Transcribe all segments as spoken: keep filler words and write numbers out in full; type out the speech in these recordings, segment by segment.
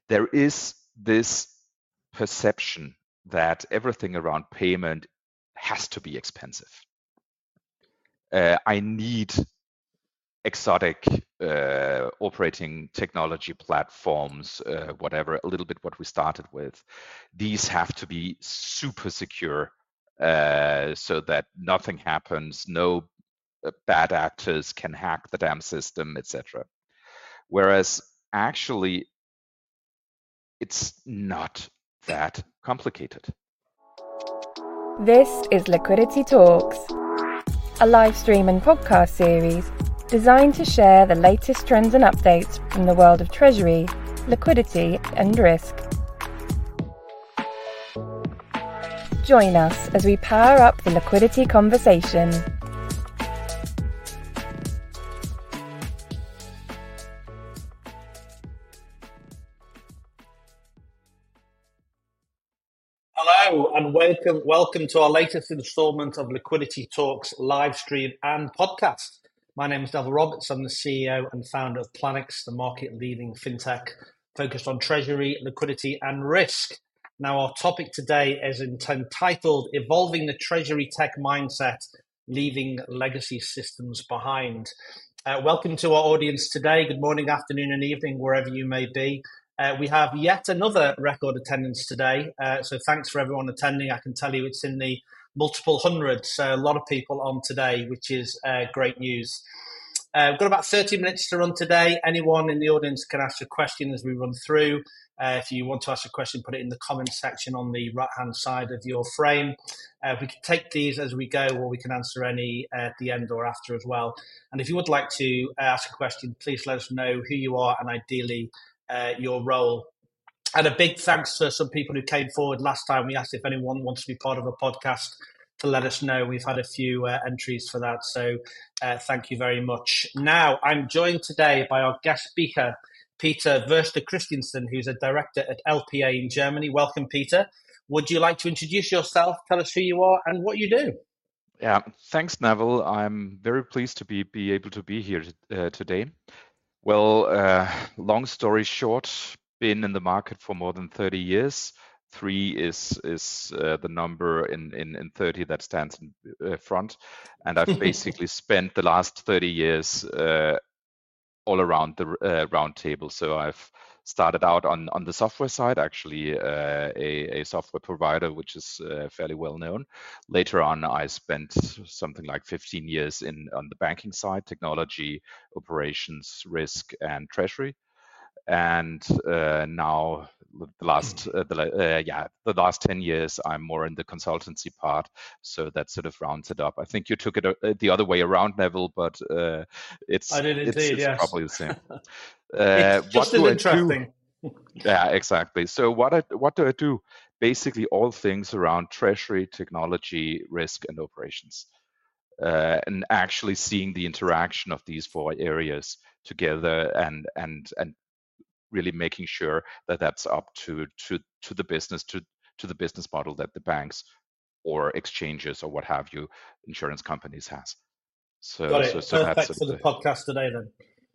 there is this perception that everything around payment has to be expensive. Uh, I need exotic uh, operating technology platforms, uh, whatever, a little bit what we started with. These have to be super secure uh, so that nothing happens, no uh, bad actors can hack the damn system, et cetera. Whereas actually, it's not that complicated. This is Liquidity Talks, a live stream and podcast series designed to share the latest trends and updates from the world of treasury, liquidity, and risk. Join us as we power up the liquidity conversation. Hello and welcome welcome to our latest instalment of Liquidity Talks live stream and podcast. My name is Neville Roberts. I'm the C E O and founder of Planix, the market-leading fintech focused on treasury, liquidity and risk. Now, our topic today is entitled Evolving the Treasury Tech Mindset, Leaving Legacy Systems Behind. Uh, welcome to our audience today. Good morning, afternoon and evening, wherever you may be. Uh, we have yet another record attendance today, uh, so thanks for everyone attending. I can tell you it's in the multiple hundreds, so a lot of people on today, which is uh, great news. Uh, we've got about thirty minutes to run today. Anyone in the audience can ask a question as we run through. Uh, if you want to ask a question, put it in the comments section on the right-hand side of your frame. Uh, we can take these as we go, or we can answer any uh, at the end or after as well. And if you would like to ask a question, please let us know who you are and ideally uh, your role. And a big thanks to some people who came forward last time. We asked if anyone wants to be part of a podcast to let us know. We've had a few uh, entries for that, so uh, thank you very much. Now, I'm joined today by our guest speaker, Peter Verster Christiansen, who's a director at L P A in Germany. Welcome, Peter. Would you like to introduce yourself, tell us who you are and what you do? Yeah, thanks, Neville. I'm very pleased to be, be able to be here uh, today. Well, uh, long story short, been in the market for more than thirty years. Three is is uh, the number in, in, in thirty that stands in uh, front. And I've basically spent the last thirty years uh, all around the uh, round table. So I've started out on, on the software side, actually uh, a, a software provider, which is uh, fairly well known. Later on, I spent something like fifteen years in on the banking side, technology, operations, risk, and treasury. And uh, now the last uh, the, uh, yeah the last ten years I'm more in the consultancy part, so that sort of rounds it up. I think you took it uh, the other way around, Neville, but uh, it's I did indeed, it's, it's yes. probably the same. Uh, it's just what do as interesting. I do? Yeah, exactly. So what I what do I do? Basically, all things around treasury, technology, risk, and operations, uh, and actually seeing the interaction of these four areas together, and and and really making sure that that's up to to to the business to to the business model that the banks or exchanges or what have you, insurance companies has. So Got it. so, so Perfect that's for the, the podcast today then.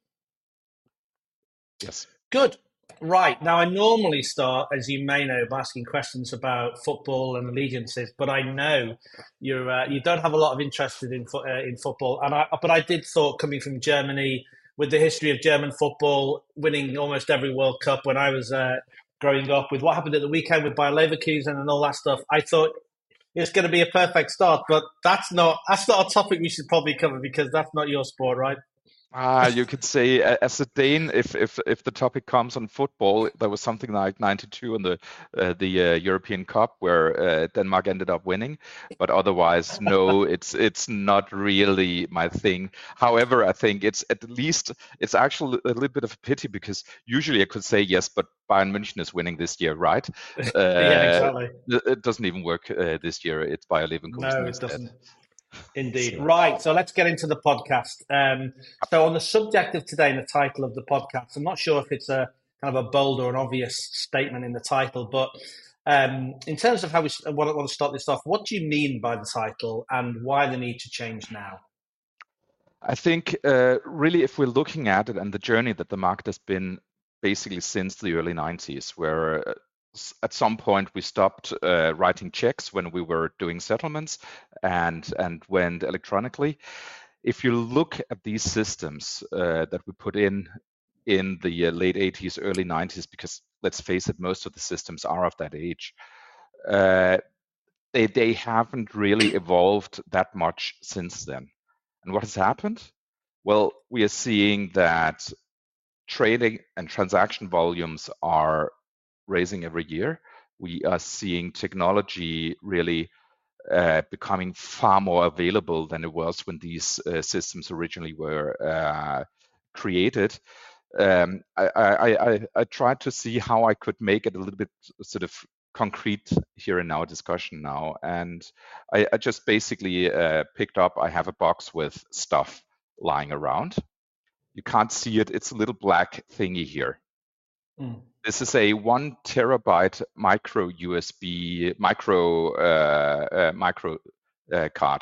Yes. Good. Right. Now, I normally start, as you may know, by asking questions about football and allegiances, but I know you're uh, you don't have a lot of interest in fo- uh, in football. And I, but I did thought, coming from Germany, with the history of German football, winning almost every World Cup when I was uh, growing up, with what happened at the weekend with Bayer Leverkusen and all that stuff, I thought it's going to be a perfect start. But that's not that's not a topic we should probably cover because that's not your sport, right? Ah, you could say uh, as a Dane, if if if the topic comes on football, there was something like ninety-two in the uh, the uh, European Cup where uh, Denmark ended up winning, but otherwise, no, it's it's not really my thing. However, I think it's at least it's actually a little bit of a pity because usually I could say yes, but Bayern München is winning this year, right? Uh, yeah, exactly. It doesn't even work uh, this year. It's Bayer Leverkusen No, it instead. doesn't. Indeed. So. Right. So let's get into the podcast. Um, so on the subject of today and the title of the podcast, I'm not sure if it's a kind of a bold or an obvious statement in the title, but um, in terms of how we want, want to start this off, what do you mean by the title and why the need to change now? I think uh, really if we're looking at it and the journey that the market has been basically since the early nineties, where uh, at some point we stopped uh, writing checks when we were doing settlements and and went electronically. If you look at these systems uh, that we put in in the uh, late eighties, early nineties, because let's face it, most of the systems are of that age, uh, they they haven't really evolved that much since then. And what has happened? Well, we are seeing that trading and transaction volumes are raising every year. We are seeing technology really uh, becoming far more available than it was when these uh, systems originally were uh, created. Um, I, I, I, I tried to see how I could make it a little bit sort of concrete here in our discussion now. And I, I just basically uh, picked up, I have a box with stuff lying around. You can't see it, it's a little black thingy here. Mm. This is a one terabyte micro U S B, micro uh, uh, micro uh, card,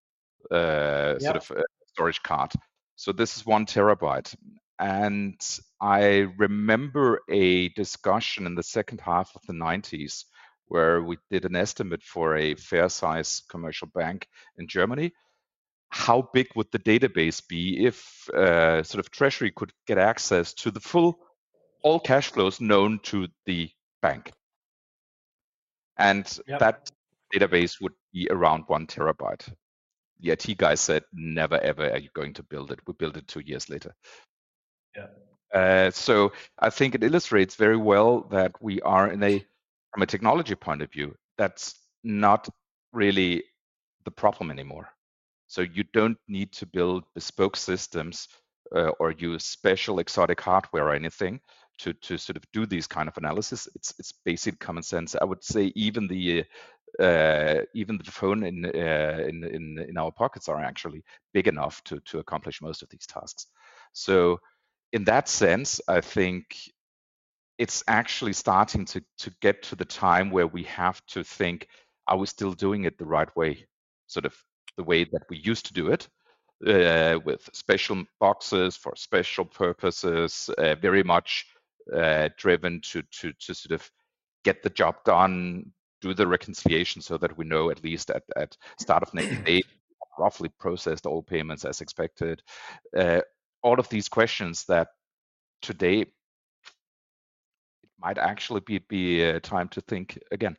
uh, yep. sort of uh, storage card. So this is one terabyte. And I remember a discussion in the second half of the nineties where we did an estimate for a fair size commercial bank in Germany. How big would the database be if uh, sort of Treasury could get access to the full, all cash flows known to the bank? And yep. that database would be around one terabyte. The I T guy said, never, ever are you going to build it. We built it two years later. Yeah. Uh, so I think it illustrates very well that we are in a, from a technology point of view, that's not really the problem anymore. So you don't need to build bespoke systems uh, or use special exotic hardware or anything to, to sort of do these kind of analysis. It's it's basic common sense. I would say even the uh, even the phone in, uh, in in in our pockets are actually big enough to to accomplish most of these tasks. So in that sense, I think it's actually starting to to get to the time where we have to think, are we still doing it the right way? Sort of the way that we used to do it, uh, with special boxes for special purposes, uh, very much uh, driven to, to, to sort of get the job done, do the reconciliation so that we know at least at, at start of next day, roughly processed all payments as expected. Uh, all of these questions that today, it might actually be, be a time to think again.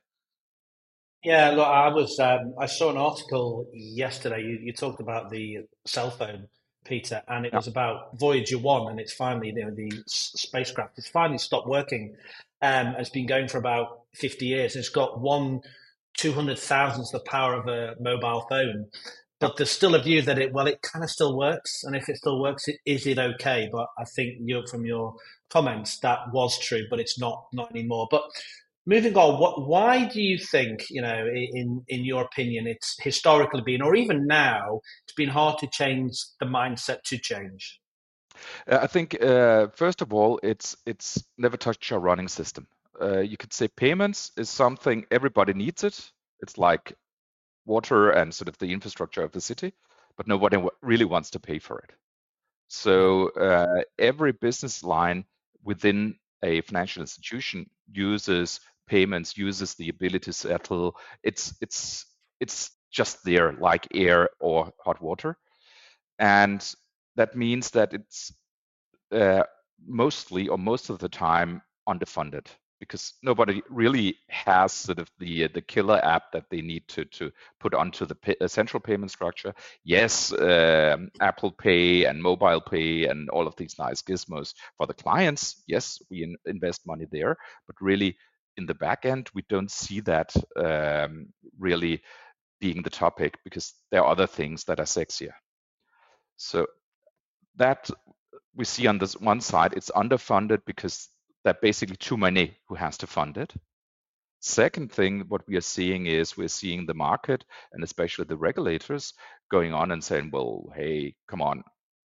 Yeah, look, I was um, I saw an article yesterday. You, you talked about the cell phone, Peter, and it yeah. was about Voyager One, and it's finally, you know, the spacecraft. It's finally stopped working. Um, it's been going for about fifty years. It's got one two hundred thousandth the power of a mobile phone, but there's still a view that it well, it kind of still works, and if it still works, it, is it okay? But I think you from your comments that was true, but it's not not anymore. But moving on, what, why do you think, you know, in, in your opinion, it's historically been, or even now, it's been hard to change the mindset to change? Uh, I think, uh, first of all, it's it's never touched our running system. Uh, you could say payments is something everybody needs it. It's like water and sort of the infrastructure of the city, but nobody really wants to pay for it. So uh, every business line within a financial institution uses payments, uses the ability to settle. It's it's it's just there, like air or hot water, and that means that it's uh, mostly or most of the time underfunded because nobody really has sort of the the killer app that they need to to put onto the pay, uh, central payment structure. Yes, um, Apple Pay and mobile pay and all of these nice gizmos for the clients. Yes, we in, invest money there, but really in the back end, we don't see that um, really being the topic because there are other things that are sexier. So that we see on this one side, it's underfunded because there are basically too many who has to fund it. Second thing, what we are seeing is we're seeing the market and especially the regulators going on and saying, well, hey, come on,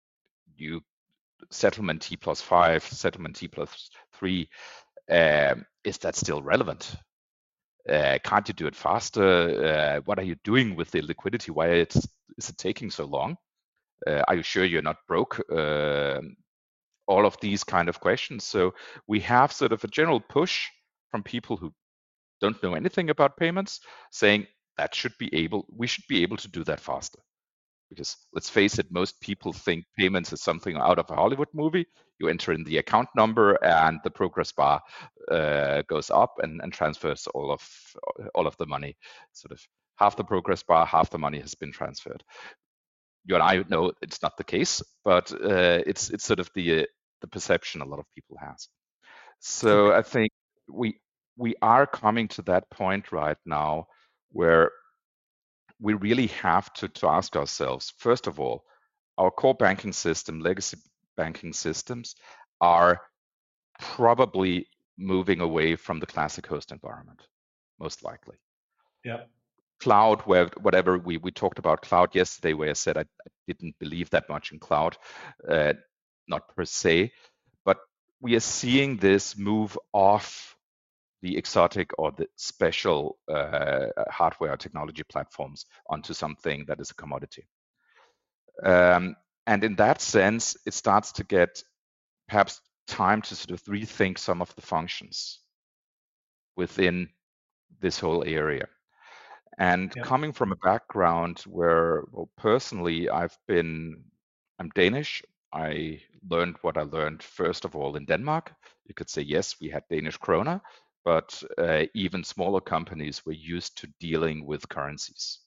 you settlement T plus five, settlement T plus three, um, is that still relevant? Uh, can't you do it faster? Uh, what are you doing with the liquidity? Why it's, is it taking so long? Uh, are you sure you're not broke? Uh, all of these kind of questions. So we have sort of a general push from people who don't know anything about payments, saying that should be able, we should be able to do that faster. Because let's face it, most people think payments is something out of a Hollywood movie. You enter in the account number and the progress bar uh, goes up and, and transfers all of all of the money. Sort of half the progress bar, half the money has been transferred. You and I know it's not the case, but uh, it's it's sort of the uh, the perception a lot of people has. So Okay. I think we we are coming to that point right now where we really have to, to ask ourselves, first of all, our core banking system, legacy banking systems, are probably moving away from the classic host environment, most likely. Yeah. Cloud, where whatever we, we talked about cloud yesterday, where I said I, I didn't believe that much in cloud, uh, not per se, but we are seeing this move off the exotic or the special uh, hardware technology platforms onto something that is a commodity. Um, and in that sense, it starts to get perhaps time to sort of rethink some of the functions within this whole area. And Yep. coming from a background where, well, personally, I've been, I'm Danish. I learned what I learned, first of all, in Denmark. You could say, yes, we had Danish krona, but uh, even smaller companies were used to dealing with currencies.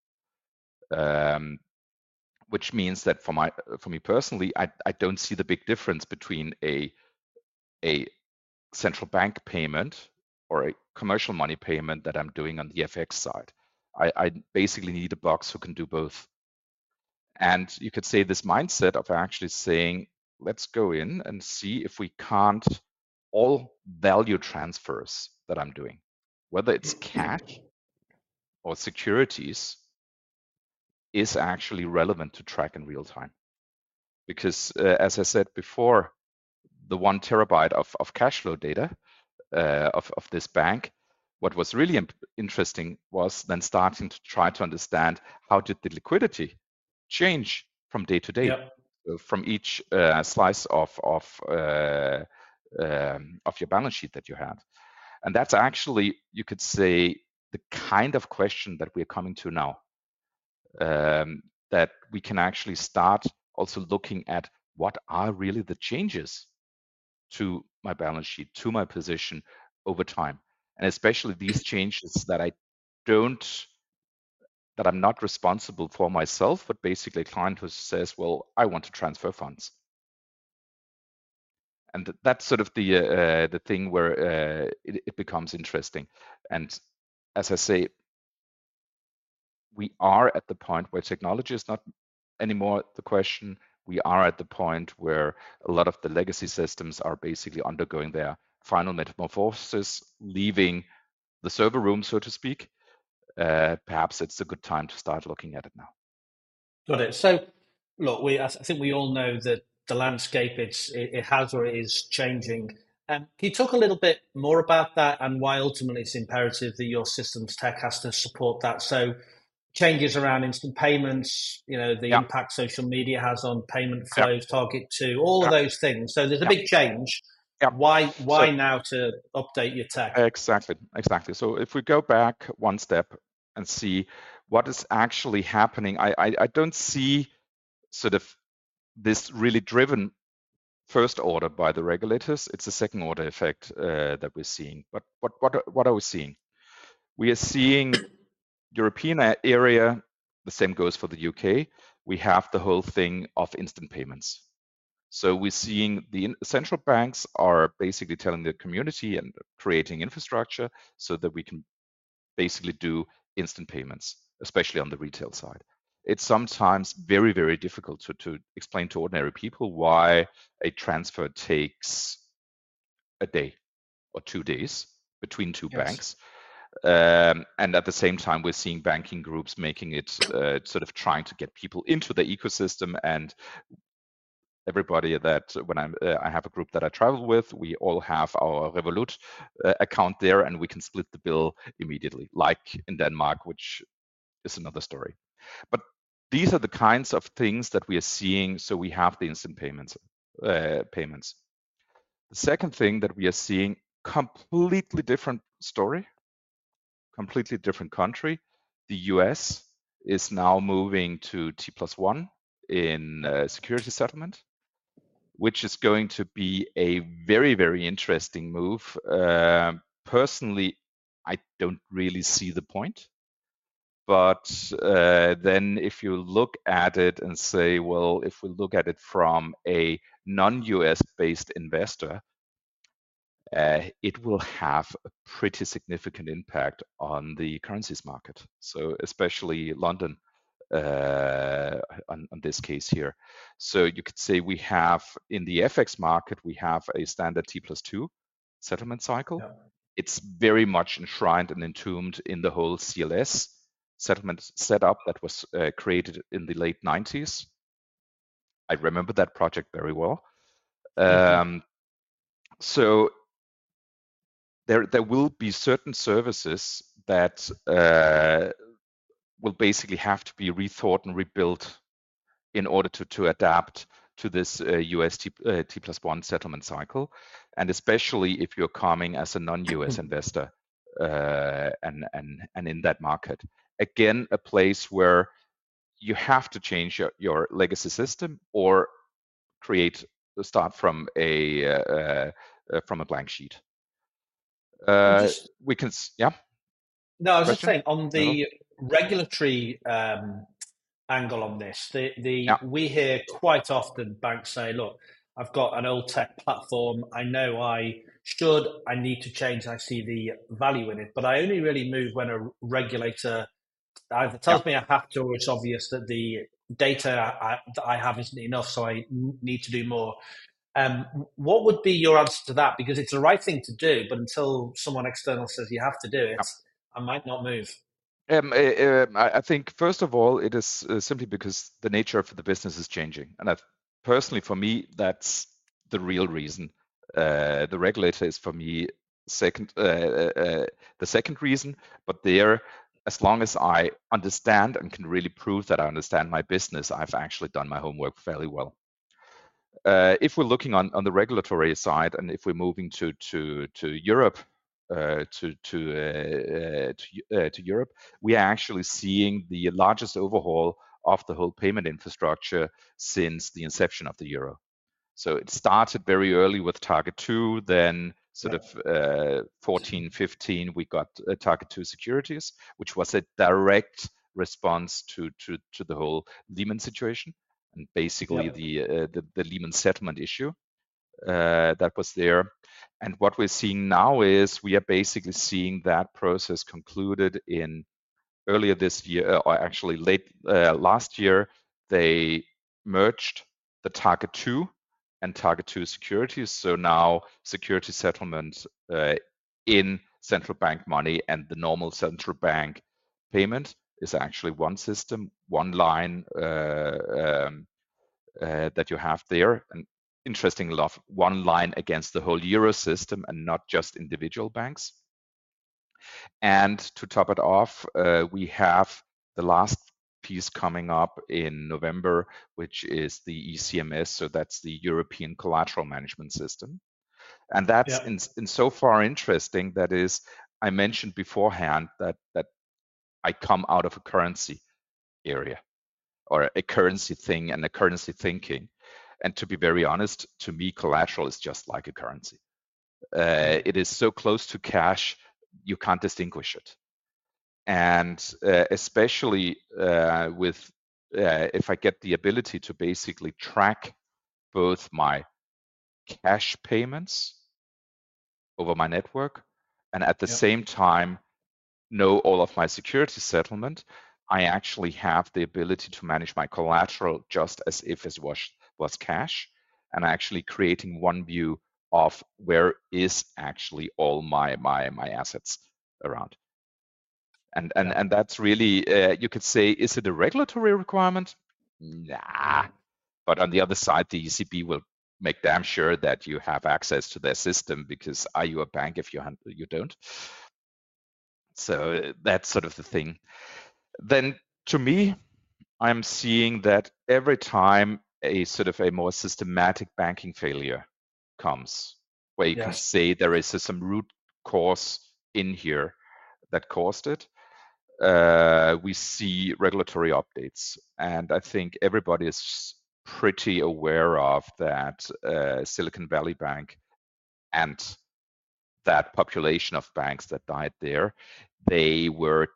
Um, which means that for my, for me personally, I, I don't see the big difference between a, a central bank payment or a commercial money payment that I'm doing on the F X side. I, I basically need a box who can do both. And you could say this mindset of actually saying, let's go in and see if we can't all value transfers that I'm doing, whether it's cash or securities, is actually relevant to track in real time. Because uh, as I said before, the one terabyte of, of cash flow data uh, of, of this bank, what was really interesting was then starting to try to understand how did the liquidity change from day to day, Yep. so from each uh, slice of of uh, um, of your balance sheet that you had. And that's actually, you could say, the kind of question that we're coming to now, um, that we can actually start also looking at what are really the changes to my balance sheet, to my position over time. And especially these changes that I don't, that I'm not responsible for myself, but basically a client who says, well, I want to transfer funds. And that's sort of the uh, the thing where uh, it, it becomes interesting. And as I say, we are at the point where technology is not anymore the question. We are at the point where a lot of the legacy systems are basically undergoing their final metamorphosis, leaving the server room, so to speak. Uh, perhaps it's a good time to start looking at it now. Got it. So, look, we I think we all know that the landscape it's it, it has or it is changing. Um, can you talk a little bit more about that and why ultimately it's imperative that your systems tech has to support that? So, changes around instant payments, you know, the Yeah, impact social media has on payment yeah, flows, target two, all of yeah, those things. So there's a yeah, big change. yeah. Why So why now to update your tech? exactly, exactly. So if we go back one step and see what is actually happening, I I, I don't see sort of this really driven first order by the regulators. It's a second order effect uh, that we're seeing. But what what what are we seeing? We are seeing European area. The same goes for the U K. We have the whole thing of instant payments. So we're seeing the central banks are basically telling the community and creating infrastructure so that we can basically do instant payments, especially on the retail side. It's sometimes very, very difficult to, to explain to ordinary people why a transfer takes a day or two days between two Yes. banks. Um, and at the same time, we're seeing banking groups making it uh, sort of trying to get people into the ecosystem. And everybody that when I'm, uh, I have a group that I travel with, we all have our Revolut uh, account there, and we can split the bill immediately, like in Denmark, which is another story. But these are the kinds of things that we are seeing. So we have the instant payments uh, payments. The second thing that we are seeing, completely different story, completely different country. The U S is now moving to T plus one in uh, security settlement, which is going to be a very, very interesting move. Uh, personally, I don't really see the point. But uh, then if you look at it and say, well, if we look at it from a non-U S based investor, uh, it will have a pretty significant impact on the currencies market. So especially London uh, on, on this case here. So you could say we have in the F X market, we have a standard T plus two settlement cycle. Yeah. It's very much enshrined and entombed in the whole C L S settlement setup that was uh, created in the late nineties. I remember that project very well. Um, so there, there will be certain services that uh, will basically have to be rethought and rebuilt in order to, to adapt to this uh, U S T, uh, T plus one settlement cycle, and especially if you're coming as a non-U S investor uh, and, and, and in that market. Again, a place where you have to change your, your legacy system or create, start from a, uh, uh, from a blank sheet. Uh, Just, we can, yeah? no, I was just Question? saying on No? the regulatory um, angle on this, the, the Yeah. we hear quite often banks say, look, I've got an old tech platform. I know I should, I need to change. I see the value in it, but I only really move when a regulator either tells Yeah. me I have to, or it's obvious that the data I, that I have isn't enough, so I need to do more. Um, what would be your answer to that? Because it's the right thing to do, but until someone external says you have to do it, Yeah. I might not move. Um, uh, I think first of all, it is uh, simply because the nature of the business is changing, and I've, personally, for me, that's the real reason. Uh, the regulator is for me second, uh, uh, the second reason. But there, as long as I understand and can really prove that I understand my business, I've actually done my homework fairly well. Uh, if we're looking on, on the regulatory side, and if we're moving to to to Europe, uh, to to uh, to, uh, to Europe, we are actually seeing the largest overhaul of the whole payment infrastructure since the inception of the euro. So it started very early with Target two, then sort Yeah. of uh, fourteen, fifteen, we got uh, Target two securities, which was a direct response to to to the whole Lehman situation. And basically Yep. the, uh, the the Lehman settlement issue uh, that was there. And what we're seeing now is we are basically seeing that process concluded in earlier this year, or actually late uh, last year. They merged the Target two and Target two securities. So now security settlement uh, in central bank money and the normal central bank payment is actually one system, one line uh, um, uh, that you have there. And interesting enough, one line against the whole euro system and not just individual banks. And to top it off, uh, we have the last piece coming up in November, which is the E C M S. So that's the European Collateral Management System. And that's Yeah. in, in so far interesting. That is, I mentioned beforehand that, that I come out of a currency area or a currency thing and a currency thinking. And to be very honest, to me, collateral is just like a currency. Uh, it is so close to cash, you can't distinguish it. And uh, especially uh, with, uh, if I get the ability to basically track both my cash payments over my network and at the Yep. same time know all of my security settlement, I actually have the ability to manage my collateral just as if it was, was cash, and actually creating one view of where is actually all my my my assets around. And and Yeah. and that's really uh, you could say, is it a regulatory requirement? Nah. But on the other side, the E C B will make damn sure that you have access to their system, because are you a bank if you you don't? So that's sort of the thing. Then to me, I'm seeing that every time a sort of a more systematic banking failure comes, where you Yes. can say there is a, some root cause in here that caused it, uh, we see regulatory updates. And I think everybody is pretty aware of that uh, Silicon Valley Bank and that population of banks that died there, they were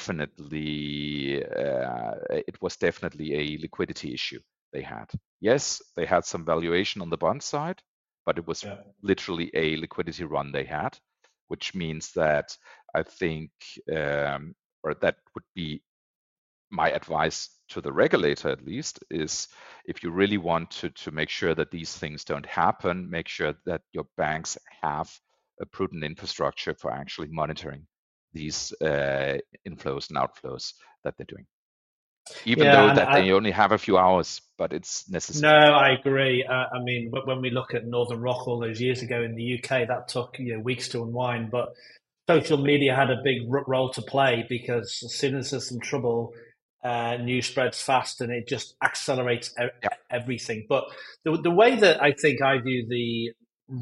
definitely, uh, it was definitely a liquidity issue they had. Yes, they had some valuation on the bond side, but it was Yeah. literally a liquidity run they had, which means that I think, um, or that would be my advice to the regulator at least, is if you really want to, to make sure that these things don't happen, make sure that your banks have a prudent infrastructure for actually monitoring these uh, inflows and outflows that they're doing. Even Yeah, though and that I, they only have a few hours, but it's no, necessary. I agree. Uh, I mean, but when we look at Northern Rock all those years ago in the U K, that took you know weeks to unwind. But social media had a big r- role to play because as soon as there's some trouble, uh, news spreads fast and it just accelerates e- Yeah. everything. But the the way that I think I view the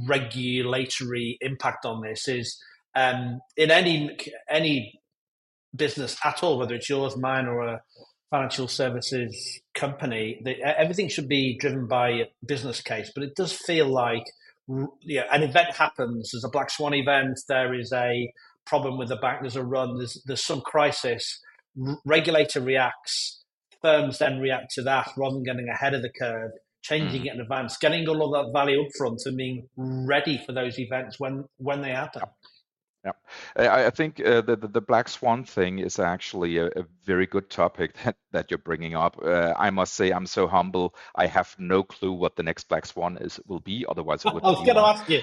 regulatory impact on this is um, in any any business at all, whether it's yours, mine, or a financial services company, the, everything should be driven by a business case. But it does feel like yeah, an event happens. There's a black swan event. There is a problem with the bank. There's a run. There's there's some crisis. Regulator reacts. Firms then react to that rather than getting ahead of the curve, changing Mm. it in advance, getting all of that value up front, and being ready for those events when when they happen. Yeah. Yeah, I, I think uh, the, the the black swan thing is actually a, a very good topic that, that you're bringing up. Uh, I must say I'm so humble. I have no clue what the next black swan is will be. Otherwise, it I wouldn't was be going to one. ask you.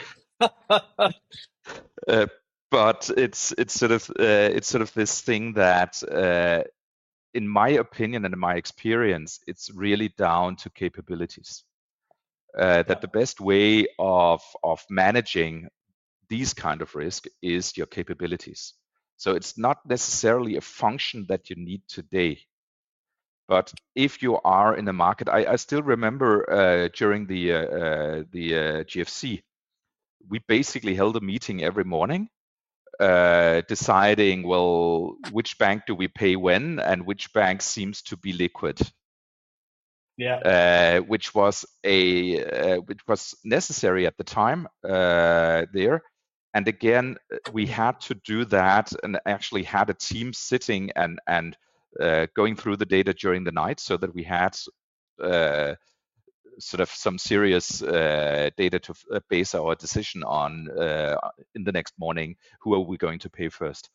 uh, but it's it's sort of uh, it's sort of this thing that, uh, in my opinion and in my experience, it's really down to capabilities. Uh, that Yeah. the best way of of managing these kind of risk is your capabilities. So it's not necessarily a function that you need today. But if you are in the market, I, I still remember uh, during the uh, uh, the uh, G F C, we basically held a meeting every morning, uh, deciding, well, which bank do we pay when, and which bank seems to be liquid. Yeah. Uh, which was a uh, which was necessary at the time uh, there. And again, we had to do that, and actually had a team sitting and and uh, going through the data during the night, so that we had uh, sort of some serious uh, data to uh, base our decision on uh, in the next morning. Who are we going to pay first?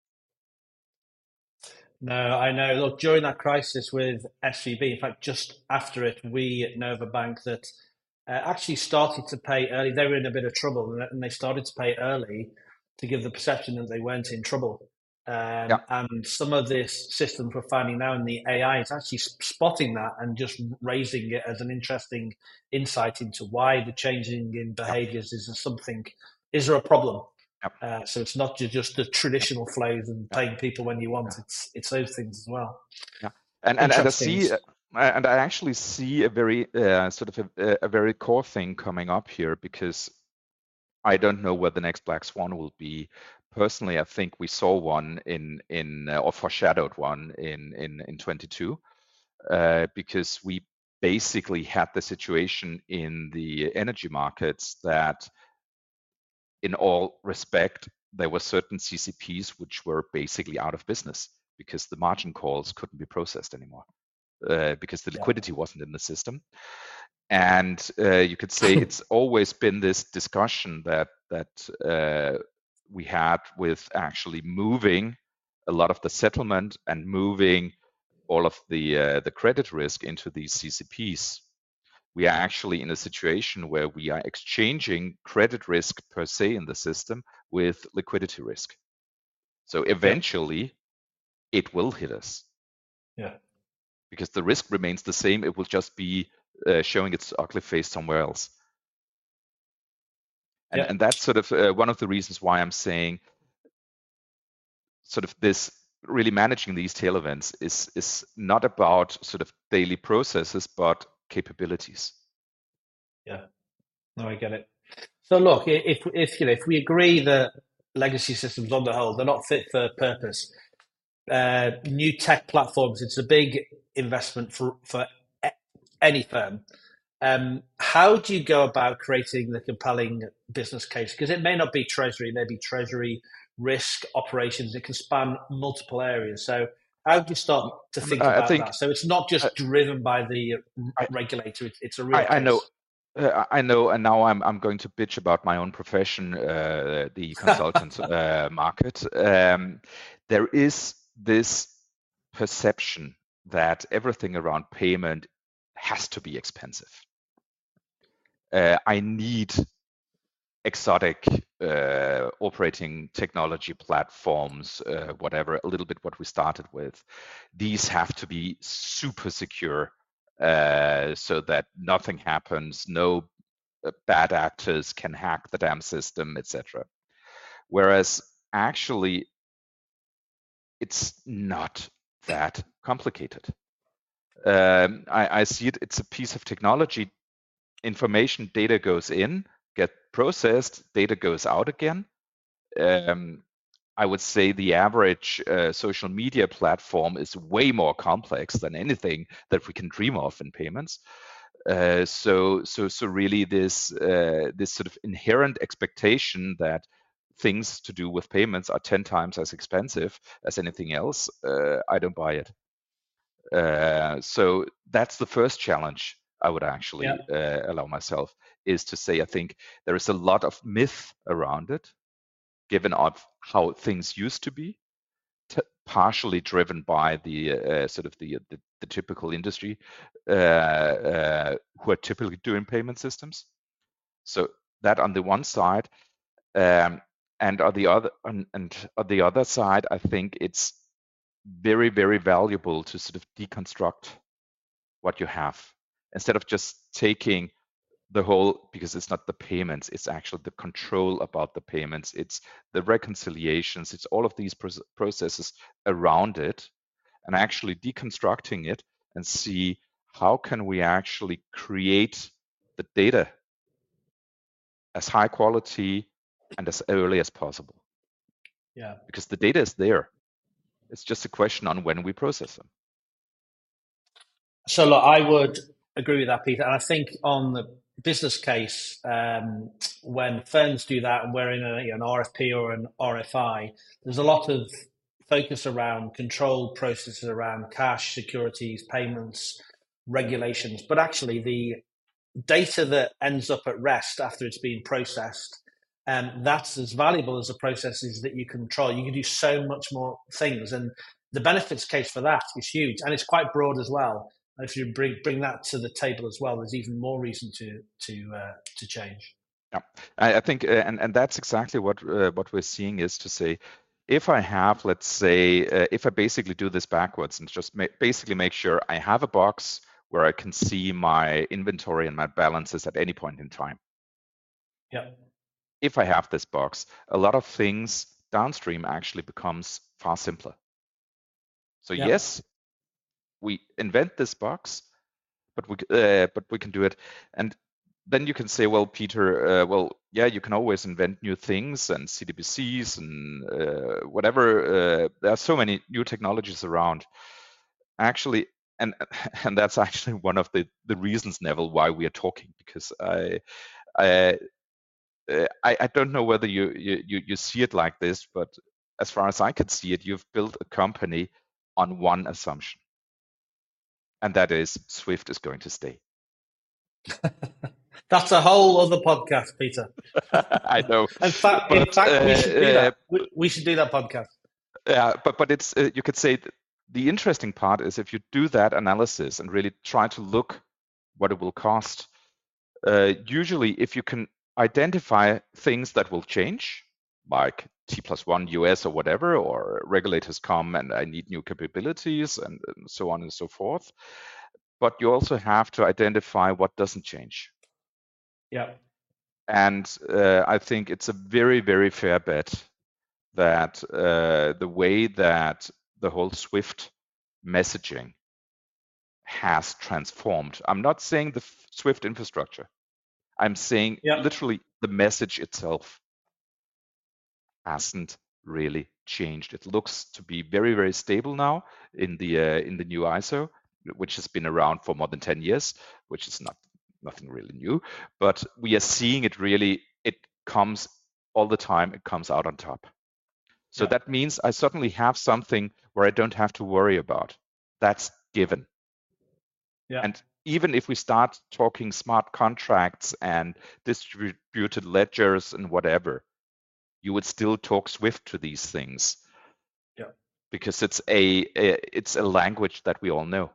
No, I know. Look, during that crisis with S V B, in fact, just after it, we at Nova Bank that uh, actually started to pay early. They were in a bit of trouble, and they started to pay early to give the perception that they weren't in trouble. Um, Yeah. And some of this systems we're finding now in the A I is actually spotting that and just raising it as an interesting insight into why the changing in behaviors is there something, is there a problem? Yep. Uh, so it's not just the traditional flows and paying people when you want. Yeah. It's it's those things as well. Yeah, and and, and I see, and I actually see a very uh, sort of a, a very core thing coming up here, because I don't know where the next black swan will be. Personally, I think we saw one in in uh, or foreshadowed one in in in twenty-two, uh, because we basically had the situation in the energy markets that, in all respect, there were certain C C Ps which were basically out of business because the margin calls couldn't be processed anymore, uh, because the liquidity yeah. wasn't in the system. And uh, you could say it's always been this discussion that that uh, we had with actually moving a lot of the settlement and moving all of the uh, the credit risk into these C C Ps. We are actually in a situation where we are exchanging credit risk per se in the system with liquidity risk. So eventually, yeah. it will hit us. Yeah. Because the risk remains the same. It will just be uh, showing its ugly face somewhere else. And, yeah. and that's sort of uh, one of the reasons why I'm saying sort of this really managing these tail events is, is not about sort of daily processes, but capabilities. Yeah, no, I get it. So look, if if you know if we agree that legacy systems on the whole they're not fit for purpose, uh, new tech platforms, it's a big investment for for any firm. Um, how do you go about creating the compelling business case? Because it may not be treasury, it may be treasury, risk, operations. It can span multiple areas. So how do you start to think I about think that? So it's not just uh, driven by the I, regulator; it's, it's a real I, I know. case. Uh, I know, and now I'm I'm going to bitch about my own profession, uh, the consultant uh, market. Um, there is this perception that everything around payment has to be expensive. Uh, I need exotic uh, operating technology platforms, uh, whatever, a little bit what we started with. These have to be super secure uh, so that nothing happens, no bad actors can hack the damn system, et cetera. Whereas actually, it's not that complicated. Um, I, I see it, it's a piece of technology. Information, data goes in, get processed, data goes out again. Um, I would say the average uh, social media platform is way more complex than anything that we can dream of in payments. Uh, so, so, so really, this uh, this sort of inherent expectation that things to do with payments are ten times as expensive as anything else, uh, I don't buy it. Uh, so that's the first challenge I would actually Yeah. uh, allow myself, is to say I think there is a lot of myth around it, given of how things used to be, t- partially driven by the uh, sort of the, the the typical industry uh, uh, who are typically doing payment systems. So that on the one side, um, and on the other and, and on the other side, I think it's very very valuable to sort of deconstruct what you have instead of just taking the whole, because it's not the payments, it's actually the control about the payments, it's the reconciliations, it's all of these processes around it, and actually deconstructing it and see how can we actually create the data as high quality and as early as possible. Yeah. Because the data is there. It's just a question on when we process them. So look, I would agree with that, Peter. And I think on the business case, um, when firms do that and we're in a, you know, an R F P or an R F I, there's a lot of focus around control processes around cash, securities, payments, regulations. But actually, the data that ends up at rest after it's been processed, um, that's as valuable as the processes that you control. You can do so much more things. And the benefits case for that is huge. And it's quite broad as well. If you bring bring that to the table as well, there's even more reason to to uh, to change. Yeah, I, I think, uh, and and that's exactly what uh, what we're seeing is to say, if I have, let's say, uh, if I basically do this backwards and just ma- basically make sure I have a box where I can see my inventory and my balances at any point in time. Yeah. If I have this box, a lot of things downstream actually becomes far simpler. So yeah. yes, we invent this box, but we uh, but we can do it. And then you can say, well, Peter, uh, well, yeah, you can always invent new things and C D B Cs and uh, whatever. Uh, there are so many new technologies around. Actually, and and that's actually one of the the reasons, Neville, why we are talking, because I I I, I don't know whether you, you you see it like this, but as far as I could see it, you've built a company on one assumption, and that is Swift is going to stay. That's a whole other podcast, Peter. I know. In fact, but, in fact, uh, we should do uh, that. We, we should do that podcast. Yeah, but but it's uh, you could say the interesting part is if you do that analysis and really try to look what it will cost. Uh, usually, if you can identify things that will change, like T plus one U S or whatever, or regulators come and I need new capabilities and, and so on and so forth. But you also have to identify what doesn't change. Yeah. And uh, I think it's a very, very fair bet that uh, the way that the whole Swift messaging has transformed. I'm not saying the SWIFT infrastructure. I'm saying yeah. literally the message itself hasn't really changed. It looks to be very, very stable now in the uh, in the new I S O, which has been around for more than ten years, which is not nothing really new. But we are seeing it really. It comes all the time. It comes out on top. So yeah. that means I certainly have something where I don't have to worry about. That's given. Yeah. And even if we start talking smart contracts and distributed ledgers and whatever, you would still talk SWIFT to these things. Yeah. Because it's a, a it's a language that we all know.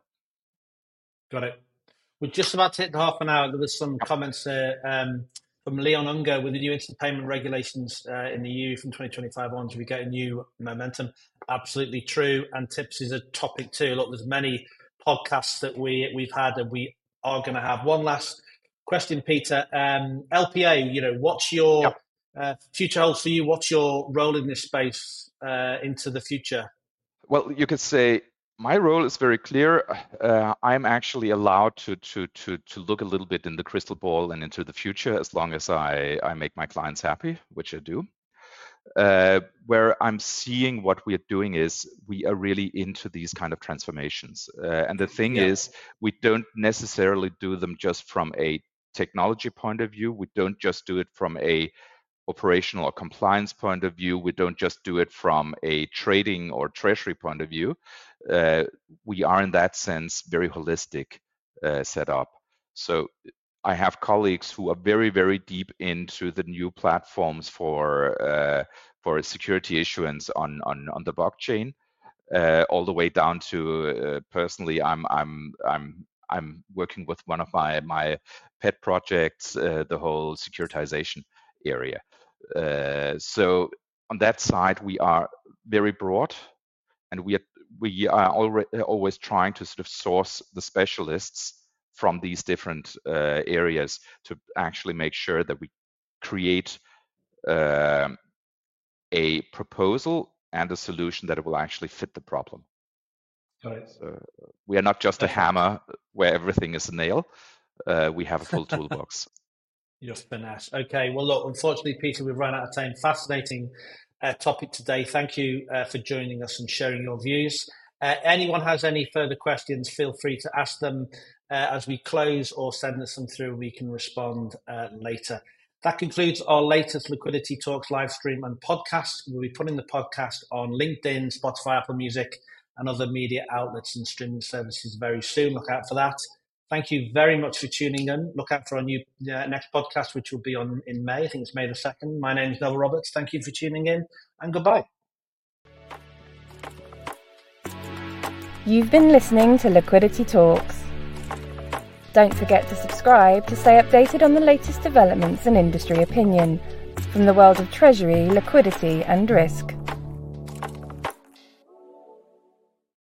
Got it. We're just about to hit the half an hour. There was some comments uh, um, from Leon Unger with the new instant payment regulations uh, in the E U from twenty twenty-five on. Do we get a new momentum? Absolutely true. And tips is a topic too. Look, there's many podcasts that we we've had and we are going to have. One last question, Peter. Um, L P A, you know, what's your yep. uh, future holds for you? What's your role in this space uh, into the future? Well, you could say my role is very clear. Uh, I'm actually allowed to to to to look a little bit in the crystal ball and into the future, as long as I I make my clients happy, which I do. Uh, where I'm seeing what we are doing is we are really into these kind of transformations. Uh, and the thing yeah. is, we don't necessarily do them just from a technology point of view. We don't just do it from a operational or compliance point of view. We don't just do it from a trading or treasury point of view. Uh, we are in that sense very holistic uh, setup. So I have colleagues who are very, very deep into the new platforms for uh, for security issuance on on on the blockchain, uh, all the way down to uh, personally, I'm I'm I'm I'm working with one of my my pet projects, uh, the whole securitization area. Uh, so on that side, we are very broad, and we are we are already always trying to sort of source the specialists from these different uh, areas to actually make sure that we create uh, a proposal and a solution that will actually fit the problem. Right. So we are not just a hammer where everything is a nail. Uh, we have a full toolbox. Your finesse. Okay. Well, look, unfortunately, Peter, we've run out of time. Fascinating uh, topic today. Thank you uh, for joining us and sharing your views. Uh, anyone has any further questions, feel free to ask them uh, as we close or send us them through. We can respond uh, later. That concludes our latest Liquidity Talks live stream and podcast. We'll be putting the podcast on LinkedIn, Spotify, Apple Music, and other media outlets and streaming services very soon. Look out for that. Thank you very much for tuning in. Look out for our new uh, next podcast, which will be on in May. I think it's May the second. My name is Neville Roberts. Thank you for tuning in, and goodbye. You've been listening to Liquidity Talks. Don't forget to subscribe to stay updated on the latest developments and industry opinion from the world of treasury, liquidity and risk.